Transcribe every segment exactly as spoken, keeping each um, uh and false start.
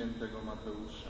świętego Mateusza.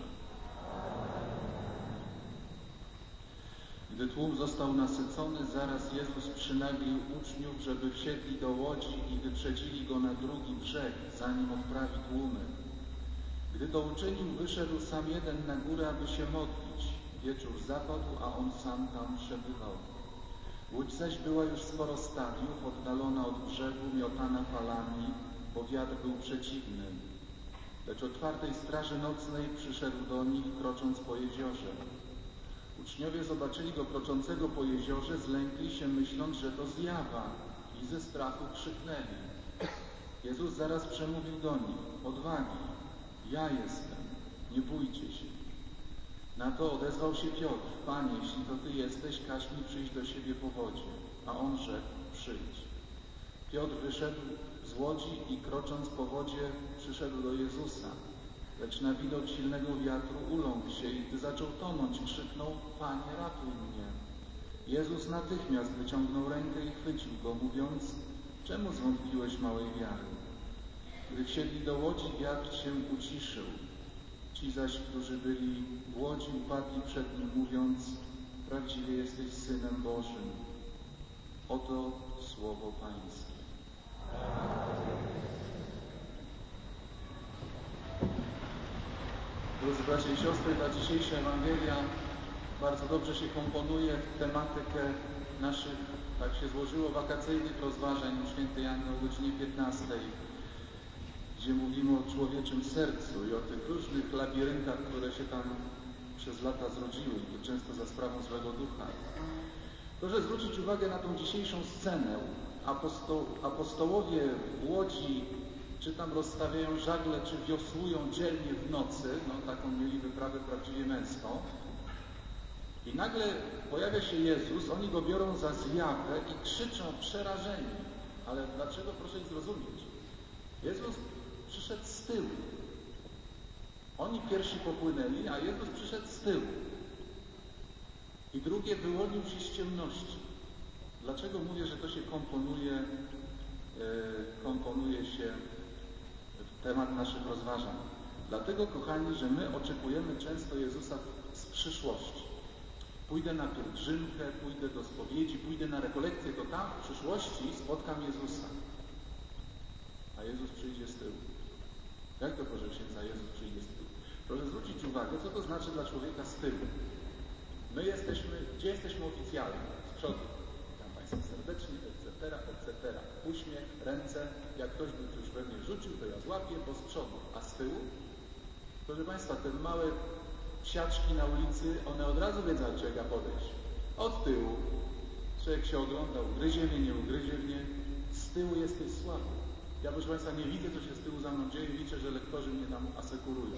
Gdy tłum został nasycony, zaraz Jezus przynaglił uczniów, żeby wsiedli do łodzi i wyprzedzili Go na drugi brzeg, zanim odprawi tłumy. Gdy to uczynił, wyszedł sam jeden na górę, aby się modlić. Wieczór zapadł, a On sam tam przebywał. Łódź zaś była już sporo stadiów, oddalona od brzegu, miotana falami, bo wiatr był przeciwny. Lecz o czwartej straży nocnej przyszedł do nich, krocząc po jeziorze. Uczniowie zobaczyli Go kroczącego po jeziorze, zlękli się, myśląc, że to zjawa, i ze strachu krzyknęli. Jezus zaraz przemówił do nich: odwagi, ja jestem, nie bójcie się. Na to odezwał się Piotr: Panie, jeśli to Ty jesteś, każ mi przyjść do siebie po wodzie. A On rzekł: przyjdź. Piotr wyszedł z łodzi i krocząc po wodzie przyszedł do Jezusa. Lecz na widok silnego wiatru uląkł się i gdy zaczął tonąć, krzyknął: Panie, ratuj mnie. Jezus natychmiast wyciągnął rękę i chwycił go, mówiąc: czemu zwątpiłeś małej wiary? Gdy wsiedli do łodzi, wiatr się uciszył. Ci zaś, którzy byli w łodzi, upadli przed Nim, mówiąc: prawdziwie jesteś Synem Bożym. Oto słowo Pańskie. Drodzy bracia i siostry, ta dzisiejsza Ewangelia bardzo dobrze się komponuje w tematykę naszych, tak się złożyło, wakacyjnych rozważań u świętej Anny o godzinie piętnastej, gdzie mówimy o człowieczym sercu i o tych różnych labiryntach, które się tam przez lata zrodziły, i to często za sprawą złego ducha. Proszę zwrócić uwagę na tą dzisiejszą scenę. Aposto apostołowie w łodzi czy tam rozstawiają żagle, czy wiosłują dzielnie w nocy, no taką mieli wyprawę prawdziwie męską. I nagle pojawia się Jezus, oni Go biorą za zjawę i krzyczą przerażeni. Ale dlaczego, proszę ich zrozumieć? Jezus przyszedł z tyłu. Oni pierwsi popłynęli, a Jezus przyszedł z tyłu. I drugie, wyłonił się z ciemności. Dlaczego mówię, że to się komponuje, yy, komponuje się w temat naszych rozważań? Dlatego, kochani, że my oczekujemy często Jezusa z przyszłości. Pójdę na pielgrzymkę, pójdę do spowiedzi, pójdę na rekolekcję, to tam w przyszłości spotkam Jezusa. A Jezus przyjdzie z tyłu. Jak to, proszę księdza, Jezus przyjdzie z tyłu? Proszę zwrócić uwagę, co to znaczy dla człowieka z tyłu. My jesteśmy, gdzie jesteśmy oficjalnie? Z przodu. Witam Państwa serdecznie, et cetera, et cetera. Uśmiech, ręce. Jak ktoś by coś we mnie rzucił, to ja złapię, bo z przodu. A z tyłu? Proszę Państwa, te małe psiaczki na ulicy, one od razu wiedzą, jak ja podejść. Od tyłu. Człowiek się ogląda, ugryzie mnie, nie ugryzie mnie. Z tyłu jesteś słaby. Ja, proszę Państwa, nie widzę, co się z tyłu za mną dzieje. Liczę, że lektorzy mnie tam asekurują.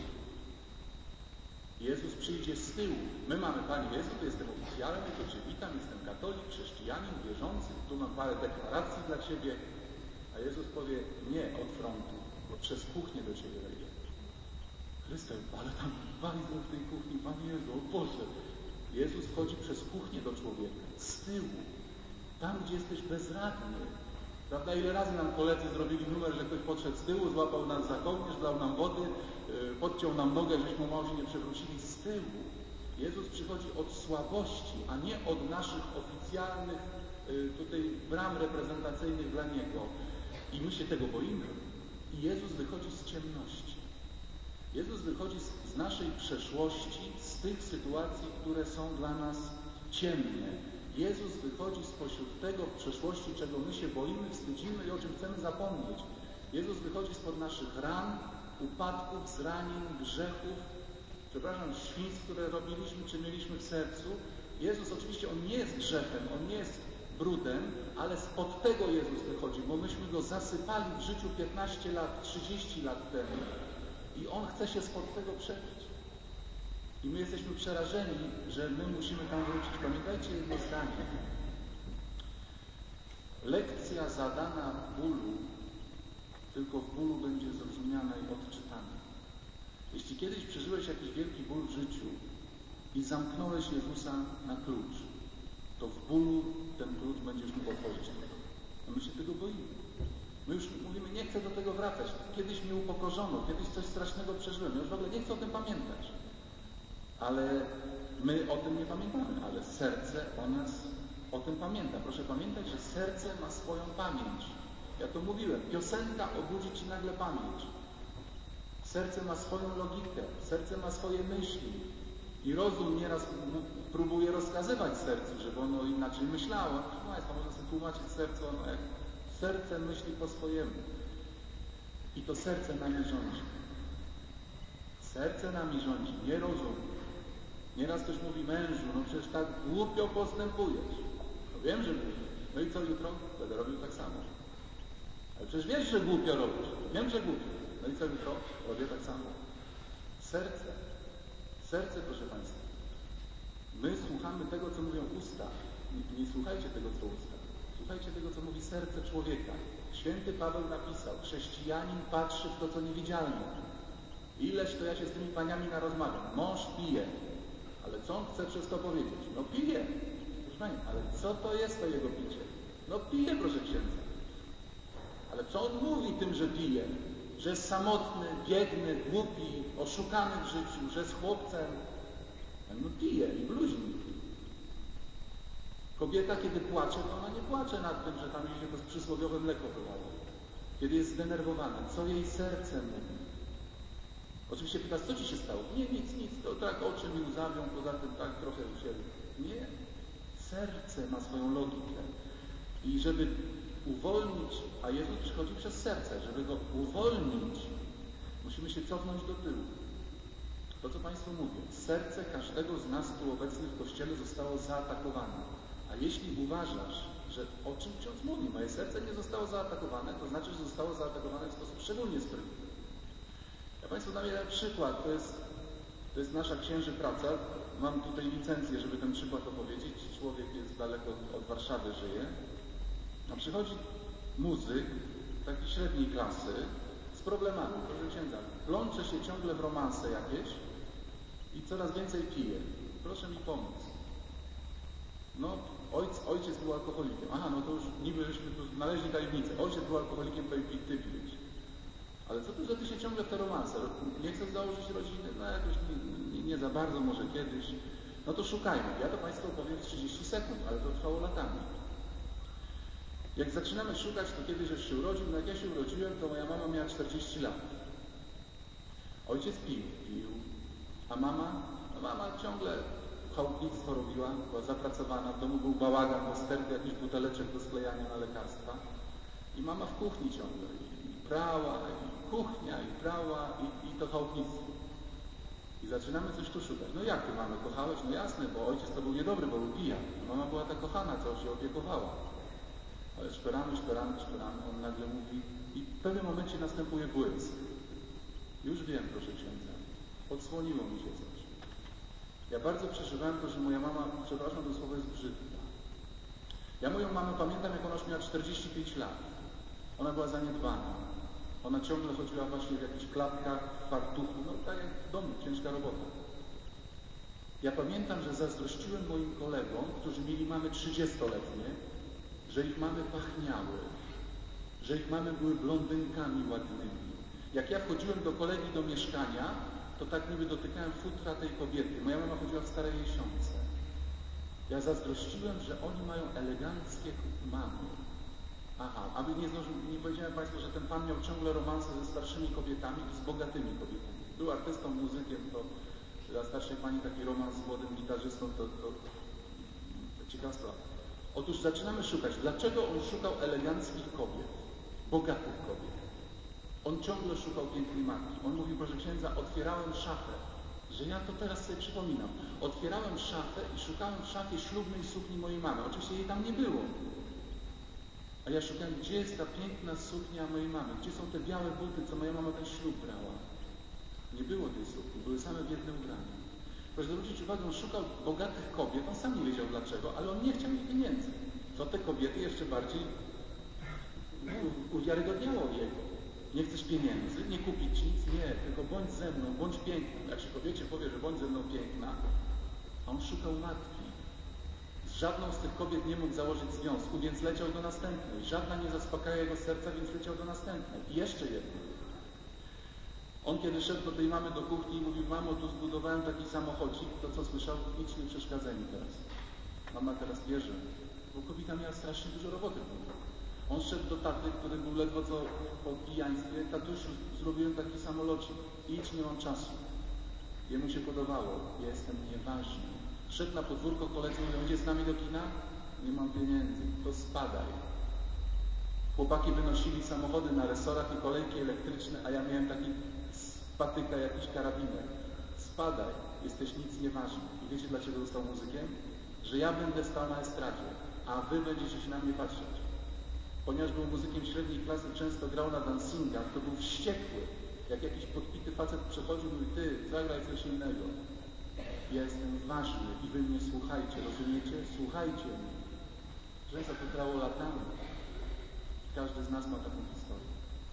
Jezus przyjdzie z tyłu. My mamy: Panie Jezu, to jestem oficjalny, to Cię witam, jestem katolik, chrześcijanin, wierzący, tu mam parę deklaracji dla Ciebie. A Jezus powie: nie od frontu, przez kuchnię do Ciebie wejdzie. Chryste, ale tam bardzo w tej kuchni, Panie Jezu, o Boże. Jezus wchodzi przez kuchnię do człowieka, z tyłu, tam, gdzie jesteś bezradny. Prawda? Ile razy nam koledzy zrobili numer, że ktoś podszedł z tyłu, złapał nas za kołnierz, dał nam wody, yy, podciął nam nogę, żeśmy mało się nie przewrócili. Z tyłu. Jezus przychodzi od słabości, a nie od naszych oficjalnych yy, tutaj bram reprezentacyjnych dla Niego. I my się tego boimy. I Jezus wychodzi z ciemności. Jezus wychodzi z, z naszej przeszłości, z tych sytuacji, które są dla nas ciemne. Jezus wychodzi spośród tego w przeszłości, czego my się boimy, wstydzimy i o czym chcemy zapomnieć. Jezus wychodzi spod naszych ran, upadków, zranień, grzechów, przepraszam, świństw, które robiliśmy, czy mieliśmy w sercu. Jezus oczywiście, On nie jest grzechem, On nie jest brudem, ale spod tego Jezus wychodzi, bo myśmy Go zasypali w życiu piętnaście lat, trzydzieści lat temu i On chce się spod tego przebić. I my jesteśmy przerażeni, że my musimy tam wrócić. Pamiętajcie jedno zdanie. Lekcja zadana w bólu, tylko w bólu będzie zrozumiana i odczytana. Jeśli kiedyś przeżyłeś jakiś wielki ból w życiu i zamknąłeś Jezusa na klucz, to w bólu ten klucz będziesz mógł otworzyć. A my się tego boimy. My już mówimy, nie chcę do tego wracać. Kiedyś mnie upokorzono, kiedyś coś strasznego przeżyłem. Ja już w ogóle nie chcę o tym pamiętać. Ale my o tym nie pamiętamy, ale serce o nas o tym pamięta. Proszę pamiętać, że serce ma swoją pamięć. Ja to mówiłem. Piosenka obudzi ci nagle pamięć. Serce ma swoją logikę, serce ma swoje myśli. I rozum nieraz próbuje rozkazywać sercu, żeby ono inaczej myślało. Proszę Państwa, można sobie tłumaczyć serce, ono jak serce myśli po swojemu. I to serce nami rządzi. Serce nami rządzi, nie rozum. Nieraz ktoś mówi, mężu, no przecież tak głupio postępujesz. No wiem, że głupio. No i co jutro? Będę robił tak samo. Ale przecież wiesz, że głupio robisz. Wiem, że głupio. No i co jutro? Robię tak samo. Serce. Serce, proszę Państwa. My słuchamy tego, co mówią usta. Nie, nie słuchajcie tego, co usta. Słuchajcie tego, co mówi serce człowieka. Święty Paweł napisał, chrześcijanin patrzy w to, co niewidzialne. Ileż to ja się z tymi paniami narozmawiam. Mąż pije. Ale co on chce przez to powiedzieć? No pije. Proszę Pani, ale co to jest to jego picie? No pije, proszę księdza. Ale co on mówi tym, że pije? Że jest samotny, biedny, głupi, oszukany w życiu, że jest chłopcem. No pije i bluźni. Kobieta, kiedy płacze, to ona nie płacze nad tym, że tam jej się to przysłowiowe mleko wylało. Kiedy jest zdenerwowana, co jej serce mówi? Oczywiście pytasz, co ci się stało? Nie, nic, nic, to tak oczy mi łzawią, poza tym tak trochę się... Nie. Serce ma swoją logikę. I żeby uwolnić, a Jezus przychodzi przez serce, żeby go uwolnić, musimy się cofnąć do tyłu. To, co Państwu mówię, serce każdego z nas tu obecnych w Kościele zostało zaatakowane. A jeśli uważasz, że o czym ksiądz mówi, moje serce nie zostało zaatakowane, to znaczy, że zostało zaatakowane w sposób szczególnie sprytny. Ja Państwu dam jeden przykład. To jest, to jest nasza księży praca. Mam tutaj licencję, żeby ten przykład opowiedzieć. Człowiek jest daleko od Warszawy, żyje. A przychodzi muzyk takiej średniej klasy z problemami. Proszę księdza, plącze się ciągle w romanse jakieś i coraz więcej pije. Proszę mi pomóc. No, ojc, ojciec był alkoholikiem. Aha, no to już niby żeśmy tu znaleźli tajemnicę. Ojciec był alkoholikiem, to i ty piłeś. Ale co to, że ty się ciągle w te romanse? Nie chcesz założyć rodziny? No jakoś nie, nie, nie za bardzo, może kiedyś. No to szukajmy. Ja to Państwu opowiem w trzydzieści sekund, ale to trwało latami. Jak zaczynamy szukać, to kiedy żeś się urodził? No jak ja się urodziłem, to moja mama miała czterdzieści lat. Ojciec pił, pił. A mama? No mama ciągle chałupnictwo robiła, była zapracowana, w domu był bałagan, bo sterty jakichś buteleczek do sklejania na lekarstwa. I mama w kuchni ciągle. I prała, i kuchnia, i prała, i, i to chałupnictwo. I zaczynamy coś tu szukać. No jak ty mamy kochałeś? No jasne, bo ojciec to był niedobry, bo był pijak. Mama była ta kochana, co się opiekowała. Ale szperamy, szperamy, szperamy. On nagle mówi i w pewnym momencie następuje błysk. Już wiem, proszę księdza. Odsłoniło mi się coś. Ja bardzo przeżywałem to, że moja mama, przepraszam, to słowo jest brzydka. Ja moją mamę pamiętam, jak ona już miała czterdzieści pięć lat. Ona była zaniedbana. Ona ciągle chodziła właśnie w jakichś klapkach, w fartuchu, no tak jak w domu, ciężka robota. Ja pamiętam, że zazdrościłem moim kolegom, którzy mieli mamy trzydziestoletnie, że ich mamy pachniały, że ich mamy były blondynkami ładnymi. Jak ja wchodziłem do kolegi do mieszkania, to tak niby dotykałem futra tej kobiety. Moja mama chodziła w starej jesiące. Ja zazdrościłem, że oni mają eleganckie mamy. Aha, aby nie, nie powiedziałem Państwu, że ten pan miał ciągle romanse ze starszymi kobietami i z bogatymi kobietami. Był artystą, muzykiem, to dla starszej pani taki romans z młodym gitarzystą, to, to, to ciekawa sprawa. Otóż zaczynamy szukać. Dlaczego on szukał eleganckich kobiet, bogatych kobiet? On ciągle szukał pięknej matki. On mówił, proszę księdza, otwierałem szafę, że ja to teraz sobie przypominam. Otwierałem szafę i szukałem w szafie ślubnej sukni mojej mamy. Oczywiście jej tam nie było. A ja szukałem, gdzie jest ta piękna suknia mojej mamy? Gdzie są te białe buty, co moja mama ten ślub brała? Nie było tej sukni, były same biedne ubrania. Proszę zwrócić uwagę, on szukał bogatych kobiet, on sam nie wiedział dlaczego, ale on nie chciał ich pieniędzy. Co te kobiety jeszcze bardziej uwiarygodniało jego. Nie chcesz pieniędzy, nie kupić nic, nie, tylko bądź ze mną, bądź piękna. Jak się kobiecie powie, że bądź ze mną piękna, a on szukał matki z żadną z tych kobiet nie mógł założyć związku, więc leciał do następnej. Żadna nie zaspokaja jego serca, więc leciał do następnej. I jeszcze jedno. On kiedy szedł do tej mamy do kuchni i mówił: mamo, tu zbudowałem taki samochodzik, to co słyszał? Idź, nie przeszkadzaj mi teraz. Mama teraz bierze, bo kobieta miała strasznie dużo roboty. On szedł do taty, który był ledwo co po pijaństwie. Tatusiu, zrobiłem taki samolocik. Idź, nie mam czasu. Jemu się podobało. Ja jestem nieważny. Szedł na podwórko, koledzy mówią: idzie z nami do kina? Nie mam pieniędzy. To spadaj. Chłopaki wynosili samochody na resorach i kolejki elektryczne, a ja miałem taki z patyka jakiś karabinek. Spadaj. Jesteś nic nieważny. I wiecie, dlaczego został muzykiem? Że ja będę stał na estradzie, a wy będziecie się na mnie patrzeć. Ponieważ był muzykiem średniej klasy, często grał na dancingach, to był wściekły. Jak jakiś podpity facet przechodził, mówi: ty, zagraj coś innego. Ja jestem ważny i wy mnie słuchajcie, rozumiecie? Słuchajcie mnie. Często to trwało latami. Każdy z nas ma taką historię.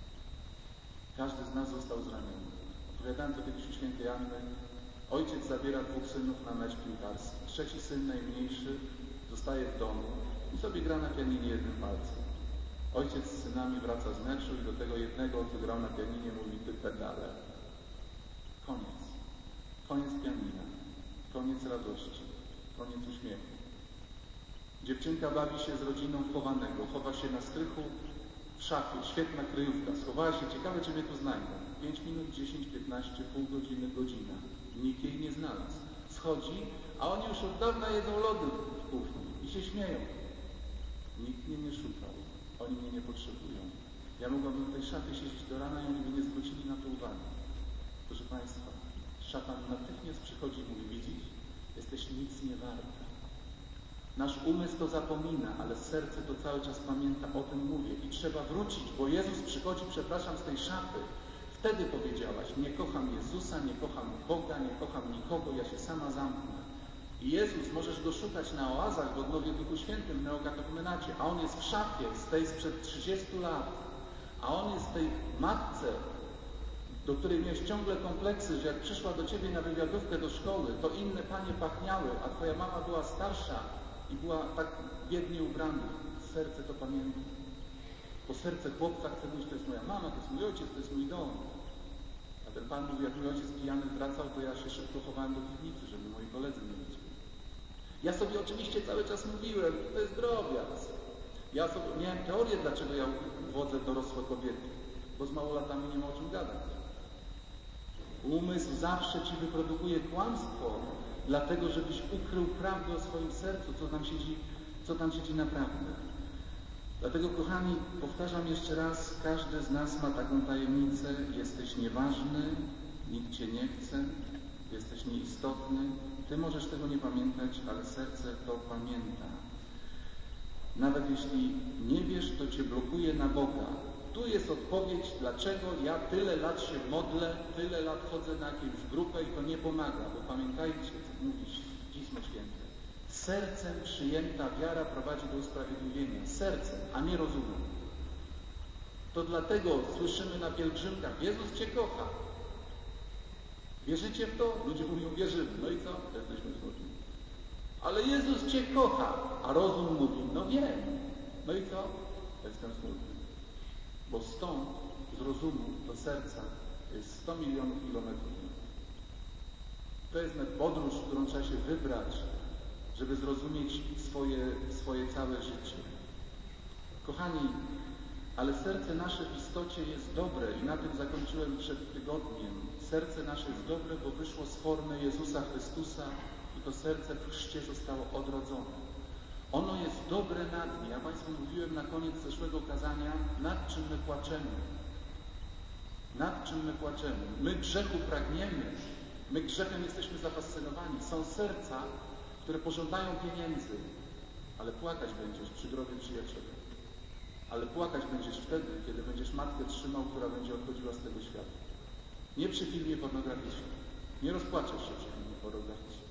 Każdy z nas został zraniony. Opowiadałem to kiedyś u świętej Anny. Ojciec zabiera dwóch synów na mecz piłkarski. Trzeci syn, najmniejszy, zostaje w domu i sobie gra na pianinie jednym palcem. Ojciec z synami wraca z meczu i do tego jednego, co grał na pianinie, mówi: ty pedale. Koniec. Koniec pianina. Koniec radości. Koniec uśmiechu. Dziewczynka bawi się z rodziną chowanego. Chowa się na strychu, w szafie. Świetna kryjówka. Schowała się. Ciekawe, czy mnie tu znajdą. Pięć minut, dziesięć, piętnaście, pół godziny, godzina. Nikt jej nie znalazł. Schodzi, a oni już od dawna jedzą lody w kuchni i się śmieją. Nikt mnie nie szukał. Oni mnie nie potrzebują. Ja mogłabym w tej szafie siedzieć do rana i oni by nie zwrócili na to uwagi. Proszę Państwa, szatan natychmiast przychodzi i mówi: widzisz, jesteś nic nie warta. Nasz umysł to zapomina, ale serce to cały czas pamięta, o tym mówię. I trzeba wrócić, bo Jezus przychodzi, przepraszam, z tej szafy. Wtedy powiedziałaś: nie kocham Jezusa, nie kocham Boga, nie kocham nikogo, ja się sama zamknę. I Jezus, możesz go szukać na oazach w odnowie w Duchu Świętym, w neokatechumenacie, a On jest w szafie z tej sprzed trzydziestu lat, a On jest w tej matce, do której miałeś ciągle kompleksy, że jak przyszła do Ciebie na wywiadówkę do szkoły, to inne panie pachniały, a Twoja mama była starsza i była tak biednie ubrana. Serce to pamięta. Bo serce chłopca chce mówić: to jest moja mama, to jest mój ojciec, to jest mój dom. A ten pan mówi: jak mój ojciec pijany wracał, to ja się szybko chowałem do piwnicy, żeby moi koledzy nie widzieli. Ja sobie oczywiście cały czas mówiłem: to jest drobiazg. Ja sobie miałem teorię, dlaczego ja wodzę dorosłe kobiety. Bo z małolatami nie ma o czym gadać. Umysł zawsze Ci wyprodukuje kłamstwo, dlatego żebyś ukrył prawdę o swoim sercu, co tam siedzi, co tam siedzi naprawdę. Dlatego, kochani, powtarzam jeszcze raz, każdy z nas ma taką tajemnicę: jesteś nieważny, nikt Cię nie chce, jesteś nieistotny. Ty możesz tego nie pamiętać, ale serce to pamięta. Nawet jeśli nie wiesz, to Cię blokuje na Boga. Tu jest odpowiedź, dlaczego ja tyle lat się modlę, tyle lat chodzę na jakąś grupę i to nie pomaga. Bo pamiętajcie, co mówisz Pismo Święte. Sercem przyjęta wiara prowadzi do usprawiedliwienia. Sercem, a nie rozumem. To dlatego słyszymy na pielgrzymkach: Jezus Cię kocha. Wierzycie w to? Ludzie mówią: wierzymy. No i co? Jesteśmy smutni. Ale Jezus Cię kocha. A rozum mówi: no wiem. No i co? Jestem smutny. Bo stąd, z rozumu do serca, jest sto milionów kilometrów. To jest podróż, którą trzeba się wybrać, żeby zrozumieć swoje, swoje całe życie. Kochani, ale serce nasze w istocie jest dobre i na tym zakończyłem przed tygodniem. Serce nasze jest dobre, bo wyszło z formy Jezusa Chrystusa i to serce w chrzcie zostało odrodzone. Ono jest dobre na dnie. Ja Państwu mówiłem na koniec zeszłego kazania, nad czym my płaczemy. Nad czym my płaczemy. My grzechu pragniemy. My grzechem jesteśmy zafascynowani. Są serca, które pożądają pieniędzy, ale płakać będziesz przy grobie przyjaciela. Ale płakać będziesz wtedy, kiedy będziesz matkę trzymał, która będzie odchodziła z tego świata. Nie przy filmie pornograficznym. Nie rozpłaczesz się przy filmie pornograficznym.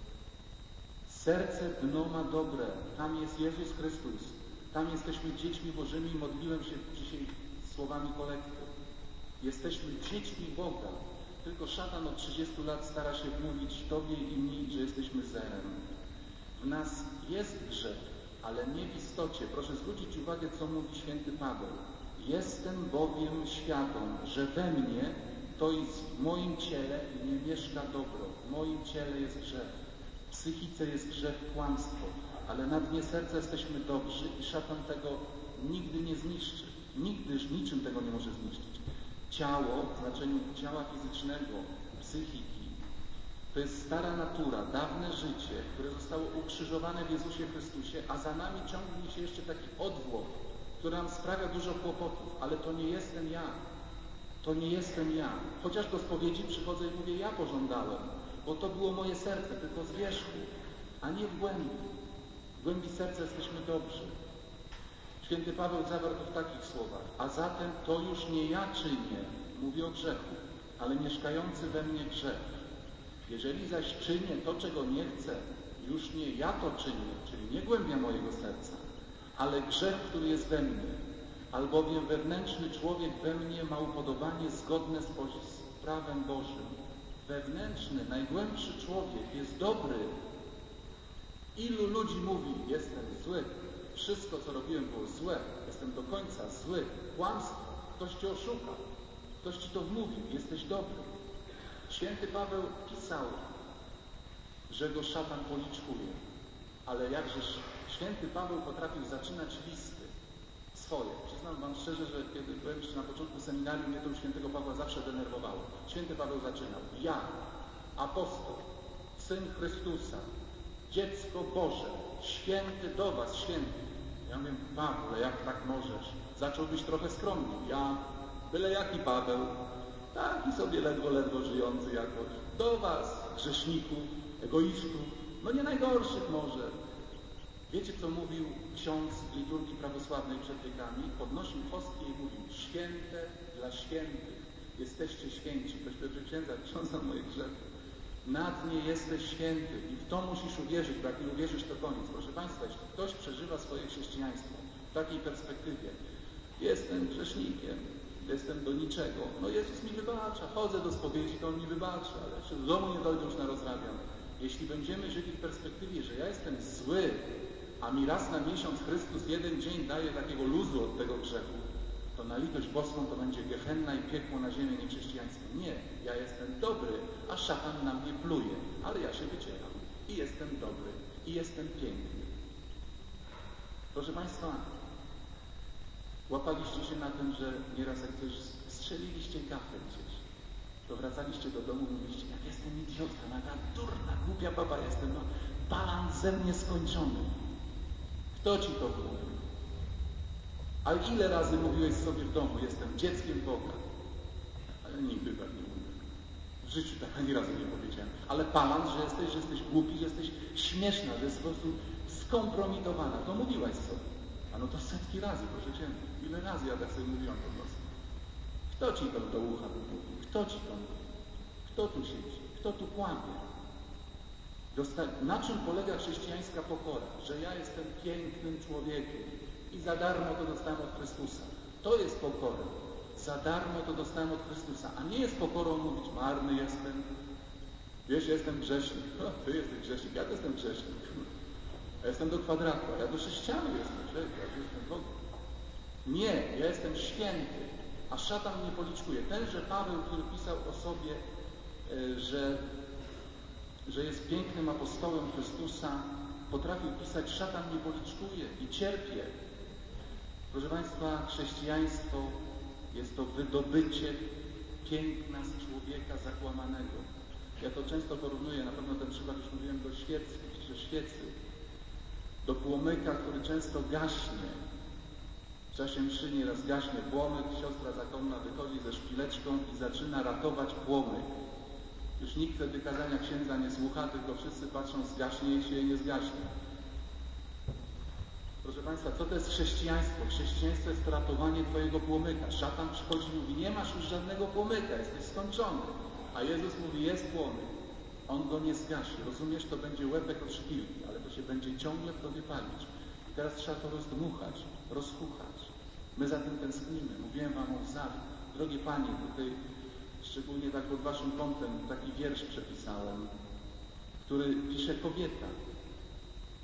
Serce dno ma dobre. Tam jest Jezus Chrystus. Tam jesteśmy dziećmi Bożymi. Modliłem się dzisiaj słowami kolekty. Jesteśmy dziećmi Boga. Tylko szatan od trzydziestu lat stara się wmówić Tobie i mi, że jesteśmy zerem. W nas jest grzech, ale nie w istocie. Proszę zwrócić uwagę, co mówi święty Paweł. Jestem bowiem świadom, że we mnie, to jest w moim ciele, nie mieszka dobro. W moim ciele jest grzech. W psychice jest grzech, kłamstwo. Ale na dnie serca jesteśmy dobrzy i szatan tego nigdy nie zniszczy. Nigdy, niczym tego nie może zniszczyć. Ciało, w znaczeniu ciała fizycznego, psychiki, to jest stara natura, dawne życie, które zostało ukrzyżowane w Jezusie Chrystusie, a za nami ciągnie się jeszcze taki odwłok, który nam sprawia dużo kłopotów, ale to nie jestem ja. To nie jestem ja. Chociaż do spowiedzi przychodzę i mówię, ja pożądałem, bo to było moje serce, tylko z wierzchu, a nie w głębi. W głębi serca jesteśmy dobrzy. Święty Paweł zawarł to w takich słowach. A zatem to już nie ja czynię, mówię o grzechu, ale mieszkający we mnie grzech. Jeżeli zaś czynię to, czego nie chcę, już nie ja to czynię, czyli nie głębia mojego serca, ale grzech, który jest we mnie. Albowiem wewnętrzny człowiek we mnie ma upodobanie zgodne z prawem Bożym. Wewnętrzny, najgłębszy człowiek jest dobry. Ilu ludzi mówi, jestem zły, wszystko co robiłem było złe, jestem do końca zły, kłamstwo, ktoś cię oszukał, ktoś ci to wmówił, jesteś dobry. Święty Paweł pisał, że go szatan policzkuje, ale jakżeż święty Paweł potrafił zaczynać listy swoje. Przyznam wam szczerze, że kiedy byłem jeszcze na początku seminarium, mnie to u świętego Pawła zawsze denerwowało. Święty Paweł zaczynał, ja, apostoł, Syn Chrystusa, dziecko Boże, święty do was, święty. Ja mówię, Pawle, jak tak możesz? Zaczął być trochę skromny. Ja, byle jaki Paweł, taki sobie ledwo, ledwo żyjący jakoś. Do was, grzeszników, egoistów, no nie najgorszych może. Wiecie, co mówił ksiądz liturgii prawosławnej przed wiekami? Podnosił hostję i mówił, święte dla świętych, jesteście święci. Ktoś powiedział, księdza, ksiądza moje grzechy. Na dnie jesteś święty i w to musisz uwierzyć, bo jak nie uwierzysz, to koniec. Proszę Państwa, jeśli ktoś przeżywa swoje chrześcijaństwo w takiej perspektywie, jestem grzesznikiem, jestem do niczego, no Jezus mi wybacza, chodzę do spowiedzi, to On mi wybacza, ale jeszcze do domu nie dojdę, już narozrabiam. Jeśli będziemy żyli w perspektywie, że ja jestem zły, a mi raz na miesiąc Chrystus jeden dzień daje takiego luzu od tego grzechu, to na litość boską to będzie gehenna i piekło na ziemię niechrześcijańską. Nie, ja jestem dobry, a szatan na mnie pluje, ale ja się wycieram i jestem dobry, i jestem piękny. Proszę Państwa, łapaliście się na tym, że nieraz jak coś strzeliliście gafę gdzieś, to wracaliście do domu i mówiliście, jak jestem idiotka, jaka durna, głupia baba jestem, no balan ze mnie skończony. Kto ci to mówił? A ile razy mówiłeś sobie w domu, jestem dzieckiem Boga? Ale nigdy tak nie mówię. W życiu tak ani razu nie powiedziałem. Ale palant, że jesteś, że jesteś głupi, że jesteś śmieszna, że jesteś po prostu skompromitowana. To mówiłaś sobie. A no to setki razy, proszę Cię. Ile razy ja tak sobie mówiłam po prostu. Kto Ci to do ucha mówił? Kto Ci to mówi? Kto tu siedzi? Kto tu kłamie? Na czym polega chrześcijańska pokora? Że ja jestem pięknym człowiekiem i za darmo to dostałem od Chrystusa. To jest pokora. Za darmo to dostałem od Chrystusa. A nie jest pokorą mówić, marny jestem. Wiesz, ja jestem grzesznik. No, ty jesteś grzesznik, ja też jestem grzesznik. Ja jestem do kwadratu, a ja do sześcianu jestem. Cześć, ja jestem Bogiem. Nie, ja jestem święty, a szatan mnie policzkuje. Tenże Paweł, który pisał o sobie, że że jest pięknym apostołem Chrystusa, potrafił pisać, szatan mnie policzkuje i cierpię. Proszę Państwa, chrześcijaństwo jest to wydobycie piękna z człowieka zakłamanego. Ja to często porównuję, na pewno ten przykład już mówiłem do świecy, że świecy, do płomyka, który często gaśnie. W czasie mszy nieraz gaśnie płomyk, siostra zakonna wychodzi ze szpileczką i zaczyna ratować płomyk. Już nikt wtedy kazania księdza nie słucha, tylko wszyscy patrzą, zgaśnie się i nie zgaśnie. Proszę Państwa, co to jest chrześcijaństwo? Chrześcijaństwo jest ratowanie Twojego płomyka. Szatan przychodzi i mówi, nie masz już żadnego płomyka, jesteś skończony. A Jezus mówi, jest płomyk. On go nie zgasi. Rozumiesz, to będzie łepek od szpilki, ale to się będzie ciągle w Tobie palić. I teraz trzeba to rozdmuchać, rozkuchać. My za tym tęsknimy. Mówiłem Wam o łzach. Drogie Panie, tutaj szczególnie tak pod Waszym kątem taki wiersz przepisałem, który pisze kobieta.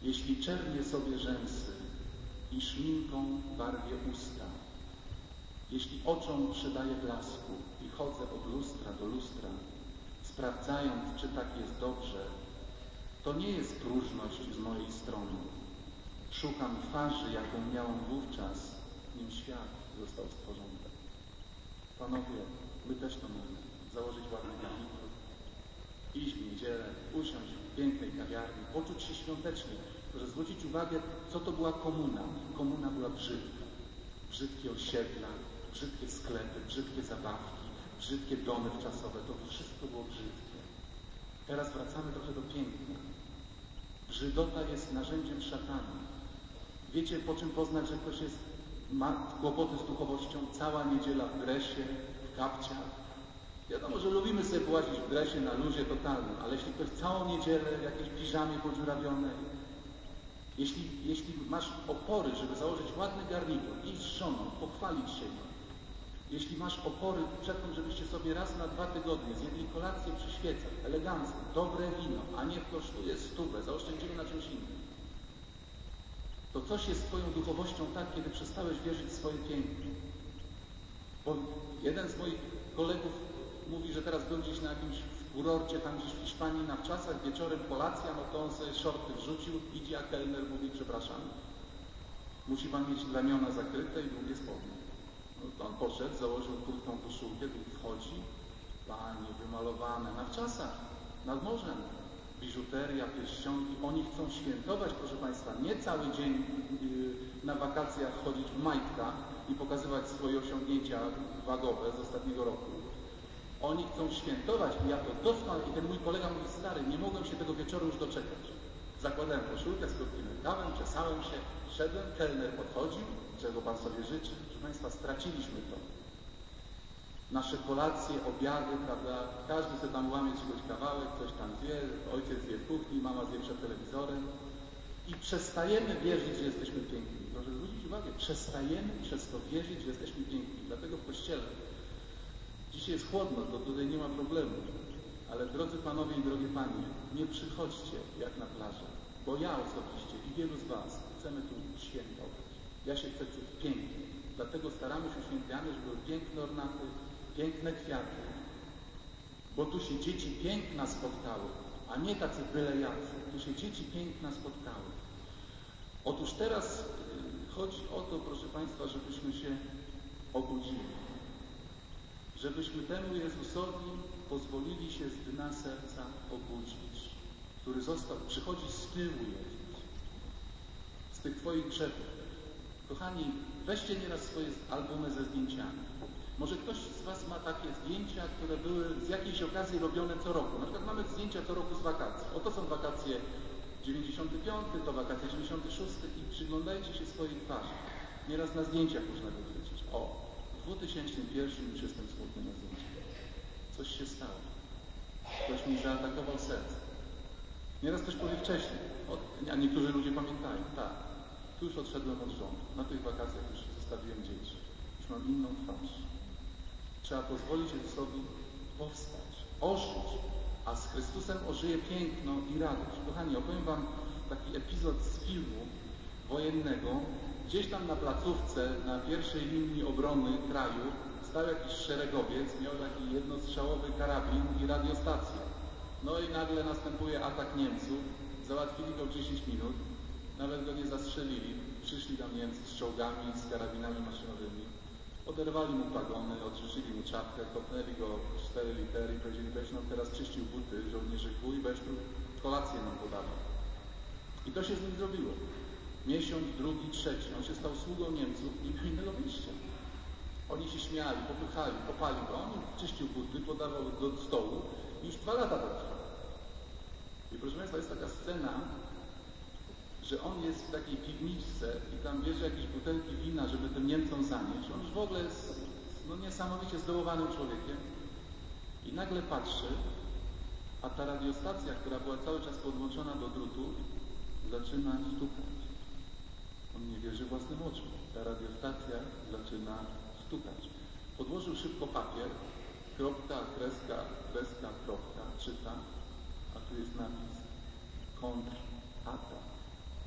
jeśli czernię sobie rzęsy i szminką barwię usta, jeśli oczom przydaję blasku i chodzę od lustra do lustra, sprawdzając, czy tak jest dobrze, to nie jest próżność z mojej strony. Szukam twarzy, jaką miałam wówczas, nim świat został stworzony. Panowie, my też to mamy. Założyć ładny garnitur, iść w niedzielę, usiąść w pięknej kawiarni, poczuć się świątecznie. Proszę zwrócić uwagę, co to była komuna. Komuna była brzydka. Brzydkie osiedla, brzydkie sklepy, brzydkie zabawki, brzydkie domy wczasowe. To wszystko było brzydkie. Teraz wracamy trochę do piękna. Brzydota jest narzędziem szatana. Wiecie, po czym poznać, że ktoś jest, ma kłopoty z duchowością? Cała niedziela w dresie, w kapciach. Wiadomo, że lubimy sobie połazić w dresie na luzie totalnym, ale jeśli ktoś całą niedzielę w jakiejś piżamie podziurawionej, jeśli, jeśli masz opory, żeby założyć ładny garnitur, iść z żoną, pochwalić się nią, jeśli masz opory przed tym, żebyście sobie raz na dwa tygodnie zjedli kolację przy świecach, elegancko, dobre wino, a nie kosztuje stówę, zaoszczędzimy na czymś innym, to coś jest z twoją duchowością tak, kiedy przestałeś wierzyć w swoje piękno. Bo jeden z moich kolegów mówi, że teraz był gdzieś na jakimś kurorcie, tam gdzieś w Hiszpanii na wczasach, wieczorem kolacja, no to on sobie shorty wrzucił, idzie, a kelner mówi, przepraszam, musi pan mieć ramiona zakryte i długie spodnie. No to on poszedł, założył kurtką koszulkę, wchodzi, panie wymalowane, na wczasach, nad morzem, biżuteria, pierścionki, oni chcą świętować, proszę Państwa, nie cały dzień yy, na wakacjach chodzić w majtkach i pokazywać swoje osiągnięcia wagowe z ostatniego roku. Oni chcą świętować i ja to doskonale, i ten mój kolega mówi, stary, nie mogłem się tego wieczoru już doczekać. Zakładałem koszulkę z krótkim rękawem, czesałem się, szedłem, kelner podchodził, czego Pan sobie życzy. Proszę Państwa, straciliśmy to. Nasze kolacje, obiady, prawda, każdy sobie tam łamie czegoś kawałek, coś tam zje, ojciec zje w kuchni, mama zje przed telewizorem i przestajemy wierzyć, że jesteśmy piękni. Proszę zwrócić uwagę, przestajemy przez to wierzyć, że jesteśmy piękni. Dlatego w Kościele dzisiaj jest chłodno, to tutaj nie ma problemu. Ale drodzy panowie i drogie panie, nie przychodźcie jak na plażę, bo ja osobiście i wielu z was chcemy tu świętować. Ja się chcę czuć pięknie. Dlatego staramy się świętami, żeby były piękne ornaty, piękne kwiaty, bo tu się dzieci piękna spotkały, a nie tacy byle jacy. Tu się dzieci piękna spotkały. Otóż teraz chodzi o to, proszę Państwa, żebyśmy się obudzili. Żebyśmy temu Jezusowi pozwolili się z dna serca obudzić, który został, przychodzi z tyłu Jezus, z tych Twoich grzechów. Kochani, weźcie nieraz swoje albumy ze zdjęciami. Może ktoś z Was ma takie zdjęcia, które były z jakiejś okazji robione co roku. Na przykład mamy zdjęcia co roku z wakacji. Oto są wakacje dziewięćdziesiąty piąty, to wakacje dziewięćdziesiąty szósty i przyglądajcie się swojej twarzy. Nieraz na zdjęciach można wychwycić. O, w dwa tysiące pierwszym już jestem smutny na zdjęciu. Coś się stało. Ktoś mi zaatakował serce. Nieraz ktoś powie wcześniej, a niektórzy ludzie pamiętają, tak, tu już odszedłem od żony, na tych wakacjach już zostawiłem dzieci, już mam inną twarz. Trzeba pozwolić Jezusowi powstać, ożyć, a z Chrystusem ożyje piękno i radość. Kochani, opowiem Wam taki epizod z filmu wojennego. Gdzieś tam na placówce, na pierwszej linii obrony kraju stał jakiś szeregowiec, miał taki jednostrzałowy karabin i radiostację. No i nagle następuje atak Niemców, załatwili go w dziesięć minut, nawet go nie zastrzelili, przyszli tam Niemcy z czołgami, z karabinami maszynowymi, oderwali mu pagony, odrzucili mu czapkę, kopnęli go cztery litery i powiedzieli, weź nam teraz czyścił buty, żołnierzyku, i weź tu kolację nam podawał. I to się z nim zrobiło. Miesiąc, drugi, trzeci. On się stał sługą Niemców i nie miał innego wyjścia. Oni się śmiali, popychali, kopali go. On czyścił buty, podawał do stołu i już dwa lata to trwa. I proszę Państwa, jest taka scena, że on jest w takiej piwniczce i tam bierze jakieś butelki wina, żeby tym Niemcom zanieść. On już w ogóle jest no, niesamowicie zdołowanym człowiekiem. I nagle patrzy, a ta radiostacja, która była cały czas podłączona do drutu, zaczyna stukać. On nie wierzy własnym oczom. Ta radiostacja zaczyna stukać. Podłożył szybko papier, kropka, kreska, kreska, kropka, czyta, a tu jest napis kontratak.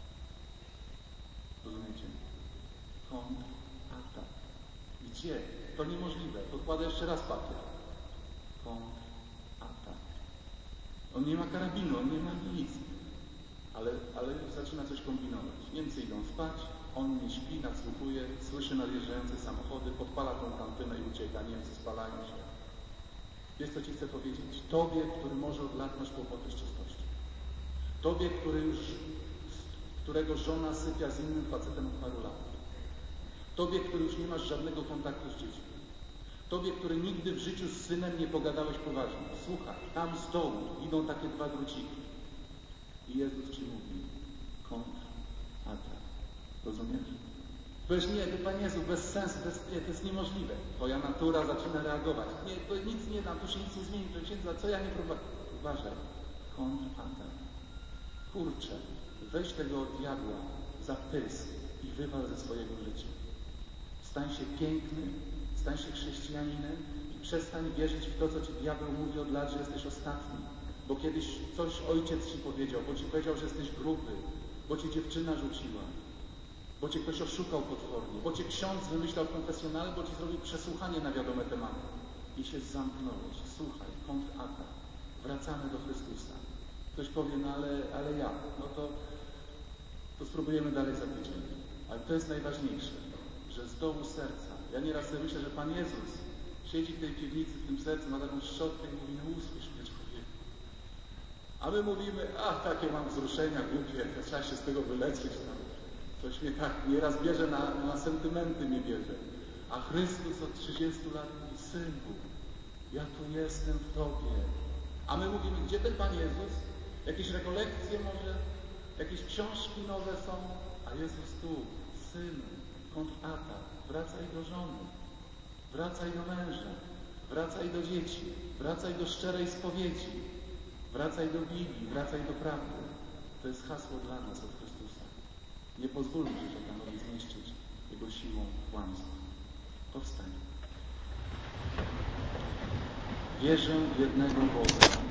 Rozumiecie? Kontratak. Gdzie? To niemożliwe. Podkłada jeszcze raz papier. Kontratak. On nie ma karabinu, on nie ma nic. Ale, ale już zaczyna coś kombinować. Niemcy idą spać, on nie śpi, nadsłuchuje, słyszy nadjeżdżające samochody, podpala tą kantynę i ucieka. Niemcy spalają się. Wiesz, co ci chcę powiedzieć? Tobie, który może od lat masz kłopoty z czystością. Tobie, który już, którego żona sypia z innym facetem od paru lat. Tobie, który już nie masz żadnego kontaktu z dziećmi. Tobie, który nigdy w życiu z synem nie pogadałeś poważnie. Słuchaj, tam z dołu idą takie dwa druciki. I Jezus ci mówi, kontratak. Rozumiesz? Powiesz, nie, to Panie Jezu, bez sensu, to jest, nie, to jest niemożliwe. Twoja natura zaczyna reagować. Nie, to nic nie dam, tu się nic nie zmieni, to księdza, co ja nie prowadzę? Uważaj, kontratak. Kurczę, weź tego diabła za pysk i wywal ze swojego życia. Stań się piękny, stań się chrześcijaninem i przestań wierzyć w to, co ci diabeł mówi od lat, że jesteś ostatni. Bo kiedyś coś ojciec ci powiedział, bo ci powiedział, że jesteś gruby, bo cię dziewczyna rzuciła, bo cię ktoś oszukał potwornie, bo cię ksiądz wymyślał konfesjonalny, bo ci zrobił przesłuchanie na wiadome tematy. I się zamknąłeś. Słuchaj, kontratak. Wracamy do Chrystusa. Ktoś powie, no ale, ale ja, no to, to spróbujemy dalej za tydzień. Ale to jest najważniejsze, że z dołu serca. Ja nieraz sobie myślę, że Pan Jezus siedzi w tej piwnicy, w tym sercu, ma taką szczotkę i mówi, no usłysz mnie, człowieku. A my mówimy, ach, takie mam wzruszenia głupie, trzeba się z tego wyleczyć. Tam. Coś mnie tak nieraz bierze na, na sentymenty mnie bierze. A Chrystus od trzydziestu lat mówi, Synku, ja tu jestem w Tobie. A my mówimy, gdzie ten Pan Jezus? Jakieś rekolekcje może? Jakieś książki nowe są? A Jezus tu, Synu, kontratak, wracaj do żony, wracaj do męża, wracaj do dzieci, wracaj do szczerej spowiedzi, wracaj do Biblii, wracaj do prawdy. To jest hasło dla nas od Chrystusa. Nie pozwólmy, że szatanowi zniszczyć Jego siłą kłamstwa. Powstań. Wierzę w jednego Boga,